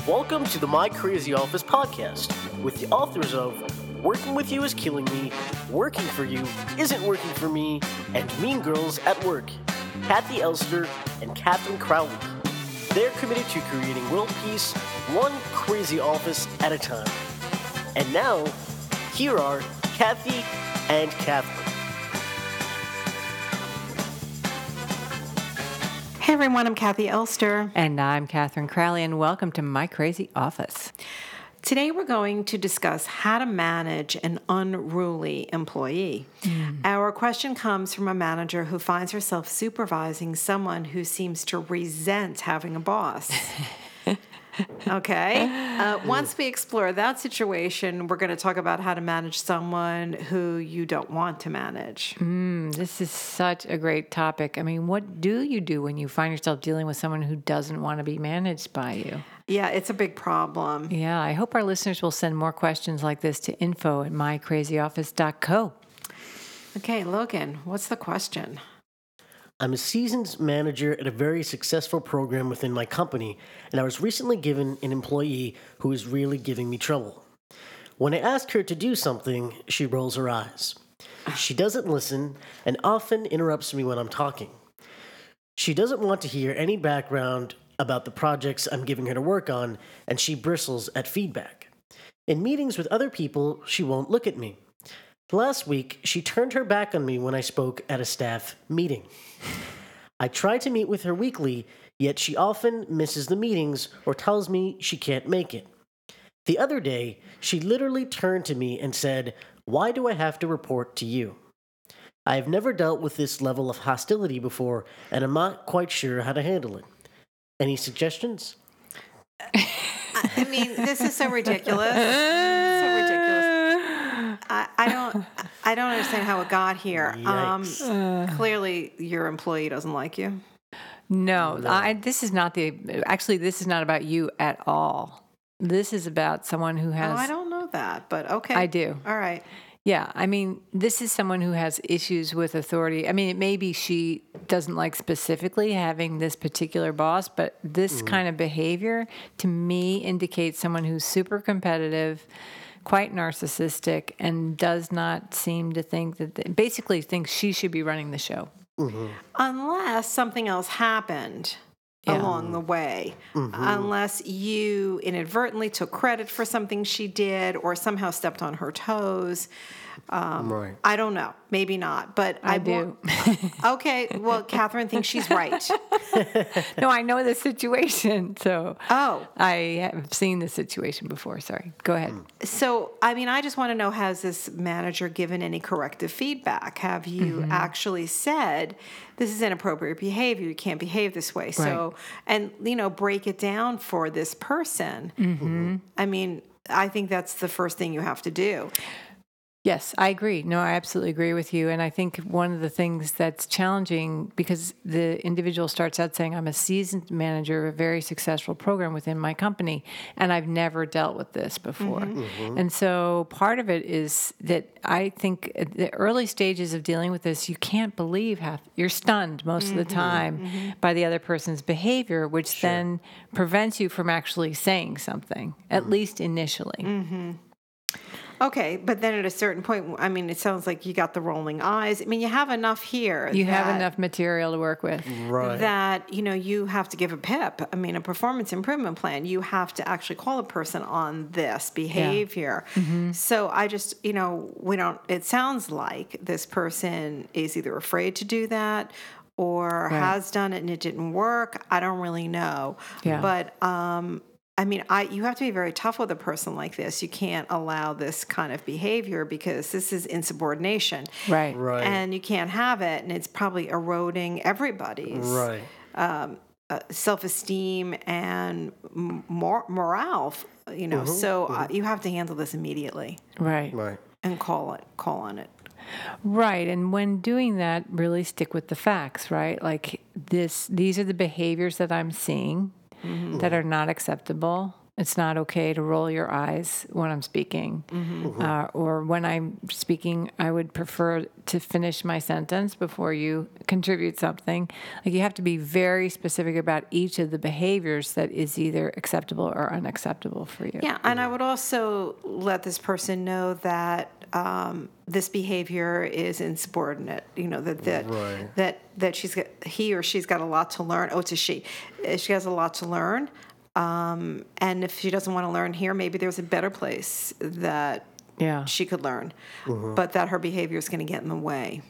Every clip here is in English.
Welcome to the My Crazy Office podcast with the authors of Working With You Is Killing Me, Working For You Isn't Working For Me, and Mean Girls at Work, Kathy Elster and Catherine Crowley. They're committed to creating world peace one crazy office at a time. And now, here are Kathy and Catherine. Hey everyone, I'm Kathy Elster. And I'm Catherine Crowley, and welcome to My Crazy Office. Today we're going to discuss how to manage an unruly employee. Our question comes from a manager who finds herself supervising someone who seems to resent having a boss. Okay. Once we explore that situation, we're going to talk about how to manage someone who you don't want to manage. This is such a great topic. I mean, what do you do when you find yourself dealing with someone who doesn't want to be managed by you? Yeah, it's a big problem. Yeah, I hope our listeners will send more questions like this to info@mycrazyoffice.co. Okay, Logan, what's the question? I'm a seasoned manager at a very successful program within my company, and I was recently given an employee who is really giving me trouble. When I ask her to do something, she rolls her eyes. She doesn't listen and often interrupts me when I'm talking. She doesn't want to hear any background about the projects I'm giving her to work on, and she bristles at feedback. In meetings with other people, she won't look at me. Last week, she turned her back on me when I spoke at a staff meeting. I try to meet with her weekly, yet she often misses the meetings or tells me she can't make it. The other day, she literally turned to me and said, "Why do I have to report to you?" I have never dealt with this level of hostility before, and I'm not quite sure how to handle it. Any suggestions? I mean, this is so ridiculous. So ridiculous. I don't understand how it got here. Clearly, your employee doesn't like you. No. This is not about you at all. This is about someone who has... Oh, I don't know that, but okay. I do. All right. Yeah, I mean, this is someone who has issues with authority. I mean, it may be she doesn't like specifically having this particular boss, but this kind of behavior, to me, indicates someone who's super competitive, quite narcissistic, and does not seem to think that, basically thinks she should be running the show. Unless something else happened along the way. Unless you inadvertently took credit for something she did or somehow stepped on her toes. Right. I don't know. Maybe not. But I do. Okay. Well, Catherine thinks she's right. No, I know the situation. So Oh. I have seen this situation before. Sorry. Go ahead. So, I mean, I just want to know, has this manager given any corrective feedback? Have you actually said, this is inappropriate behavior, you can't behave this way? So, and, break it down for this person. I mean, I think that's the first thing you have to do. Yes, I agree. No, I absolutely agree with you. And I think one of the things that's challenging, because the individual starts out saying, I'm a seasoned manager of a very successful program within my company, and I've never dealt with this before. And so part of it is that I think at the early stages of dealing with this, you can't believe you're stunned most of the time by the other person's behavior, which then prevents you from actually saying something, at least initially. Okay, but then at a certain point, I mean, it sounds like you got the rolling eyes. I mean, you have enough here. You have enough material to work with. Right. That, you have to give a PIP. I mean, a performance improvement plan. You have to actually call a person on this behavior. So I just, it sounds like this person is either afraid to do that or has done it and it didn't work. I don't really know. Yeah. But, I mean, you have to be very tough with a person like this. You can't allow this kind of behavior because this is insubordination. Right. And you can't have it, and it's probably eroding everybody's self-esteem and morale, So you have to handle this immediately. Right. And call on it. Right. And when doing that, really stick with the facts, right? Like these are the behaviors that I'm seeing that are not acceptable. It's not okay to roll your eyes when I'm speaking. Or when I'm speaking, I would prefer to finish my sentence before you contribute something. Like, you have to be very specific about each of the behaviors that is either acceptable or unacceptable for you. Yeah, and I would also let this person know that this behavior is insubordinate. You know, that he or she's got a lot to learn. Oh, it's a she. She has a lot to learn. And if she doesn't want to learn here, maybe there's a better place that she could learn, but that her behavior is going to get in the way.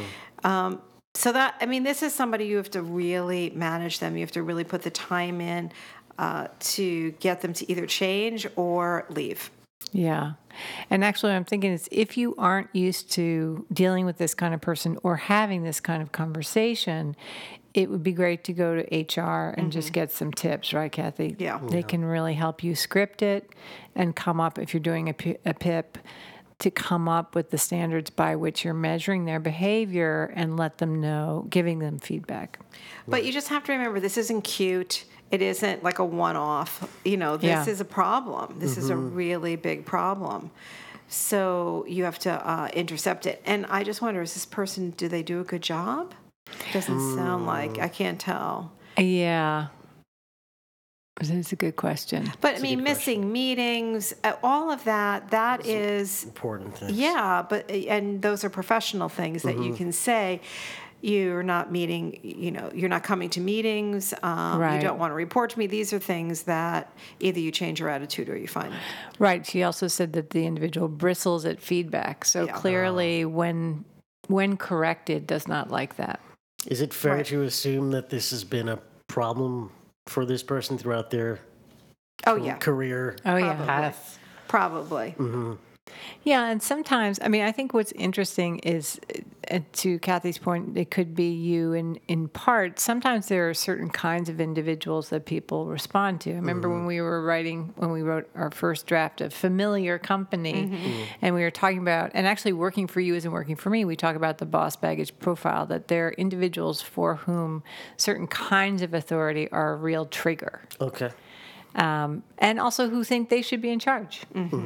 So that, I mean, this is somebody you have to really manage them. You have to really put the time in to get them to either change or leave. Yeah. And actually, what I'm thinking is, if you aren't used to dealing with this kind of person or having this kind of conversation, it would be great to go to HR and just get some tips, right, Kathy? Yeah. They can really help you script it and come up, if you're doing a PIP, to come up with the standards by which you're measuring their behavior and let them know, giving them feedback. But you just have to remember, this isn't cute. It isn't like a one-off. You know, this is a problem. This is a really big problem. So you have to intercept it. And I just wonder, is this person, do they do a good job? Doesn't sound like. I can't tell. Yeah. That's a good question. But I mean, missing meetings, all of that is important things. Yeah, and those are professional things that you can say. You're not meeting, you know, you're not coming to meetings. You don't want to report to me. These are things that either you change your attitude or you find. Right. She also said that the individual bristles at feedback. So clearly, when corrected, does not like that. Is it fair to assume that this has been a problem for this person throughout their career path? Probably. Yeah, and sometimes, I mean, I think what's interesting is, to Kathy's point, it could be you in part. Sometimes there are certain kinds of individuals that people respond to. I remember when we wrote our first draft of Familiar Company, and we were talking about, and actually Working for You isn't working for me, we talk about the boss baggage profile, that there are individuals for whom certain kinds of authority are a real trigger. Okay. And also who think they should be in charge.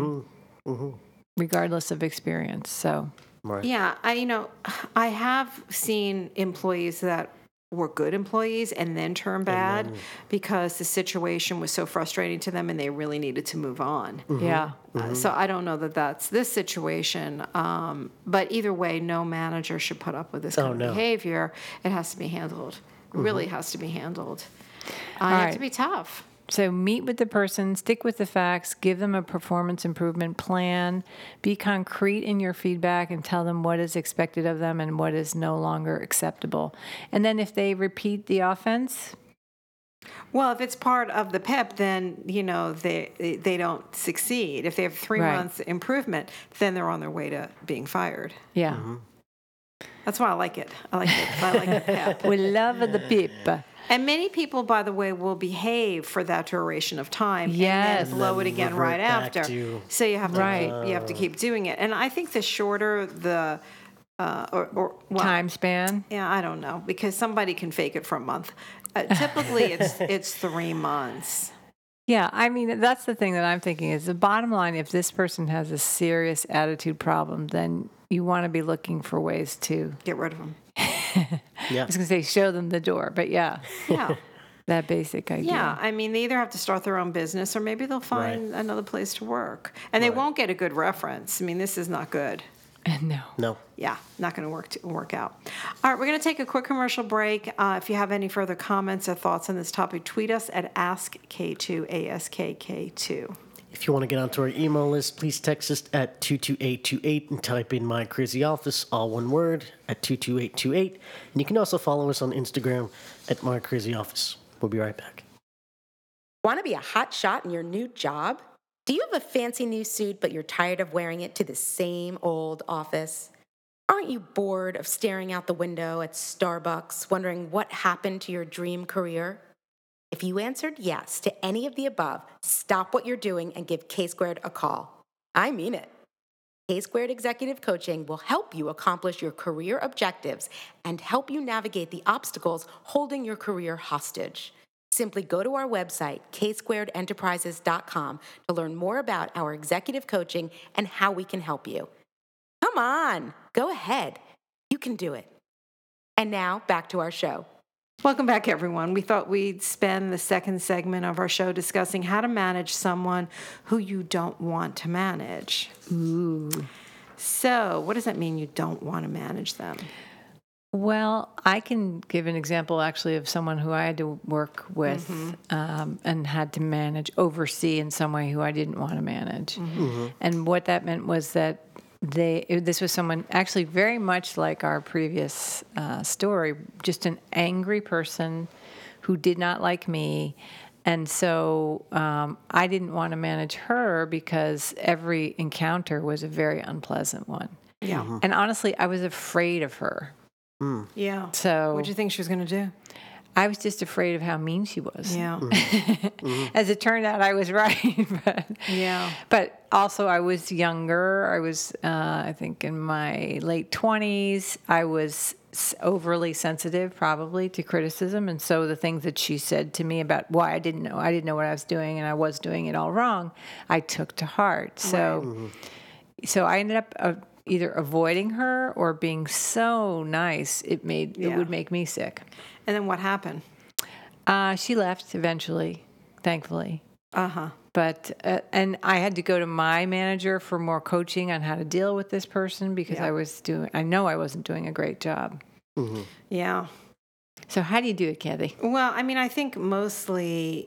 Regardless of experience. So, yeah, I have seen employees that were good employees and then turned bad because the situation was so frustrating to them and they really needed to move on. So I don't know that that's this situation, but either way, no manager should put up with this kind of behavior. It has to be handled. Really has to be handled. You have to be tough. So meet with the person, stick with the facts, give them a performance improvement plan, be concrete in your feedback and tell them what is expected of them and what is no longer acceptable. And then if they repeat the offense... Well, if it's part of the PIP, then, you know, they don't succeed. If they have 3 months improvement, then they're on their way to being fired. Yeah. That's why I like it. I like the PIP. We love the PIP. And many people, by the way, will behave for that duration of time and then blow it again right after. So you have to you have to keep doing it. And I think the shorter the time span. Yeah, I don't know, because somebody can fake it for a month. Typically, it's 3 months. Yeah, I mean, that's the thing that I'm thinking is the bottom line. If this person has a serious attitude problem, then you want to be looking for ways to get rid of them. I was going to say show them the door, but yeah. That basic idea. Yeah, I mean, they either have to start their own business or maybe they'll find another place to work. And they won't get a good reference. I mean, this is not good. No. Yeah, not going to work out. All right, we're going to take a quick commercial break. If you have any further comments or thoughts on this topic, tweet us at AskK2, ASKK2. If you want to get onto our email list, please text us at 22828 and type in My Crazy Office, all one word, at 22828. And you can also follow us on Instagram at My Crazy Office. We'll be right back. Want to be a hot shot in your new job? Do you have a fancy new suit, but you're tired of wearing it to the same old office? Aren't you bored of staring out the window at Starbucks, wondering what happened to your dream career? If you answered yes to any of the above, stop what you're doing and give K-Squared a call. I mean it. K-Squared Executive Coaching will help you accomplish your career objectives and help you navigate the obstacles holding your career hostage. Simply go to our website, ksquaredenterprises.com, to learn more about our executive coaching and how we can help you. Come on, go ahead. You can do it. And now, back to our show. Welcome back, everyone. We thought we'd spend the second segment of our show discussing how to manage someone who you don't want to manage. Ooh. So, what does that mean, you don't want to manage them? Well, I can give an example actually of someone who I had to work with and had to manage, oversee in some way who I didn't want to manage. And what that meant was that this was someone actually very much like our previous story, just an angry person who did not like me. And so I didn't want to manage her because every encounter was a very unpleasant one. Yeah. And honestly, I was afraid of her. Yeah. So What did you think she was going to do? I was just afraid of how mean she was. Yeah. As it turned out, I was right. But also, I was younger. I was, I think, in my late 20s. I was overly sensitive, probably, to criticism. And so the things that she said to me about why I didn't know what I was doing, and I was doing it all wrong, I took to heart. So, so I ended up either avoiding her or being so nice it would make me sick. And then what happened? She left eventually, thankfully. Uh-huh. But and I had to go to my manager for more coaching on how to deal with this person because I know I wasn't doing a great job. Yeah. So how do you do it, Kathy? Well, I mean, I think mostly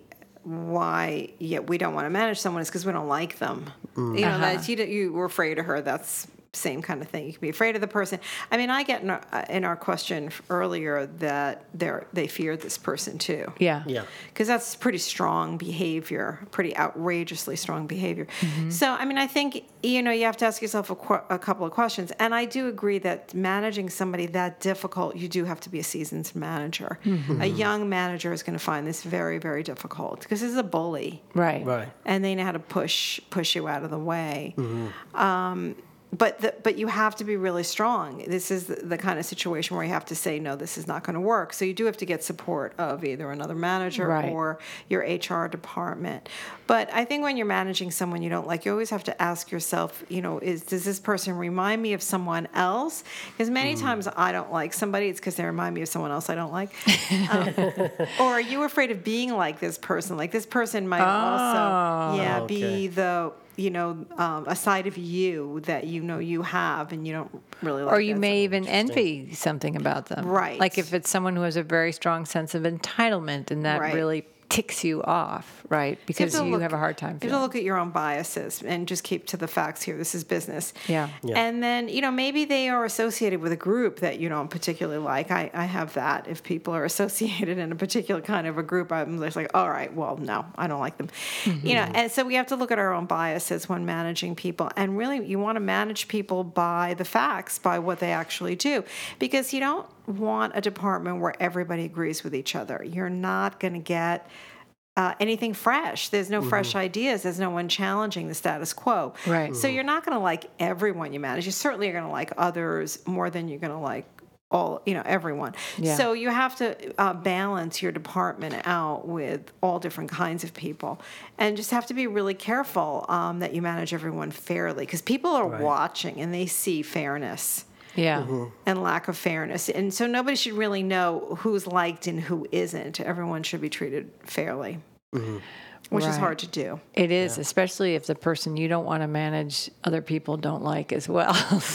why we don't want to manage someone is because we don't like them. You know, that's, you were afraid of her. That's same kind of thing. You can be afraid of the person. I mean, I get in our question earlier that they feared this person too. Yeah. Because that's pretty strong behavior, pretty outrageously strong behavior. So, I mean, I think, you have to ask yourself a couple of questions. And I do agree that managing somebody that difficult, you do have to be a seasoned manager. A young manager is going to find this very, very difficult because this is a bully. Right. And they know how to push you out of the way. But you have to be really strong. This is the kind of situation where you have to say, no, this is not going to work. So you do have to get support of either another manager or your HR department. But I think when you're managing someone you don't like, you always have to ask yourself, does this person remind me of someone else? Because many times I don't like somebody, it's because they remind me of someone else I don't like. Or are you afraid of being like this person? Like this person might also be the... a side of you that you have and you don't really like. Or you may even envy something about them. Right. Like if it's someone who has a very strong sense of entitlement and that really ticks you off, right? Because you have a hard time feeling. You have to look at your own biases and just keep to the facts here. This is business. Yeah. And then, maybe they are associated with a group that you don't particularly like. I have that. If people are associated in a particular kind of a group, I'm just like, all right, well, no, I don't like them. And so we have to look at our own biases when managing people. And really, you want to manage people by the facts, by what they actually do. Because you don't want a department where everybody agrees with each other. You're not going to get anything fresh. There's no fresh ideas. There's no one challenging the status quo. Right. So you're not going to like everyone you manage. You certainly are going to like others more than you're going to like everyone. Yeah. So you have to balance your department out with all different kinds of people, and just have to be really careful that you manage everyone fairly, because people are watching and they see fairness. Yeah. And lack of fairness. And so nobody should really know who's liked and who isn't. Everyone should be treated fairly, which is hard to do. It is, especially if the person you don't want to manage, other people don't like as well.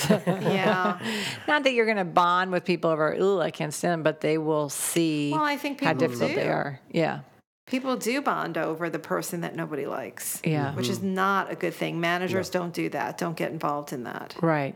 Not that you're going to bond with people over, I can't stand them, but they will see I think how people difficult they are. Yeah. People do bond over the person that nobody likes. Yeah. Which is not a good thing. Managers don't do that. Don't get involved in that. Right.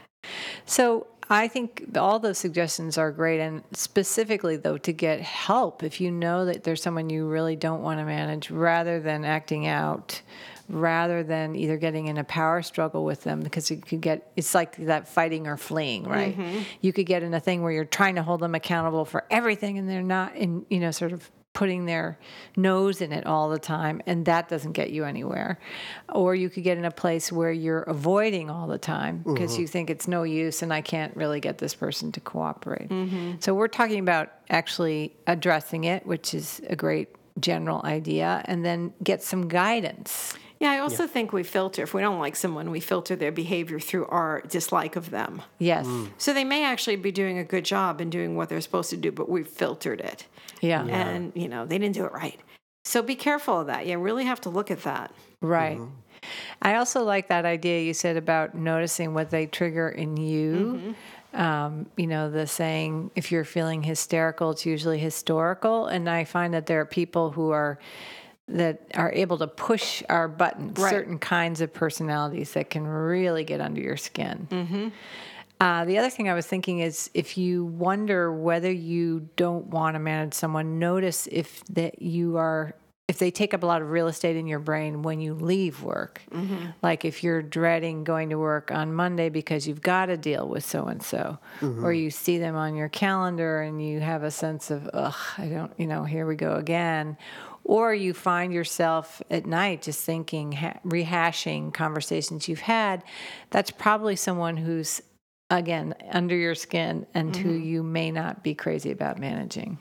So I think all those suggestions are great, and specifically, though, to get help if you know that there's someone you really don't want to manage, rather than acting out, rather than either getting in a power struggle with them, because it's like that fighting or fleeing, right? You could get in a thing where you're trying to hold them accountable for everything, and they're not sort of putting their nose in it all the time, and that doesn't get you anywhere. Or you could get in a place where you're avoiding all the time because you think it's no use and I can't really get this person to cooperate. So we're talking about actually addressing it, which is a great general idea and then get some guidance. Yeah, I also think we filter. If we don't like someone, we filter their behavior through our dislike of them. Yes. So they may actually be doing a good job and doing what they're supposed to do, but we've filtered it. Yeah. And, they didn't do it right. So be careful of that. You really have to look at that. Right. I also like that idea you said about noticing what they trigger in you. The saying, if you're feeling hysterical, it's usually historical. And I find that there are people who are able to push our buttons, certain kinds of personalities that can really get under your skin. The other thing I was thinking is, if you wonder whether you don't want to manage someone, notice if they take up a lot of real estate in your brain when you leave work. Like if you're dreading going to work on Monday because you've got to deal with so-and-so, or you see them on your calendar and you have a sense of, I don't, here we go again. Or you find yourself at night just thinking, rehashing conversations you've had. That's probably someone who's, again, under your skin and who you may not be crazy about managing.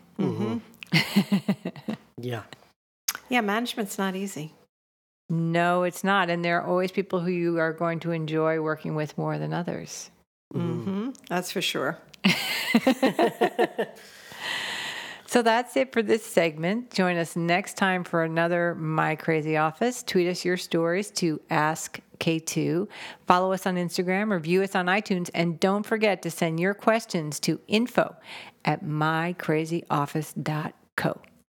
Yeah. Yeah, management's not easy. No, it's not. And there are always people who you are going to enjoy working with more than others. That's for sure. So that's it for this segment. Join us next time for another My Crazy Office. Tweet us your stories to Ask K2. Follow us on Instagram, review us on iTunes, and don't forget to send your questions to info@mycrazyoffice.co.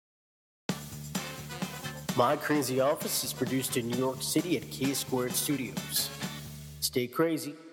My Crazy Office is produced in New York City at K Squared Studios. Stay crazy.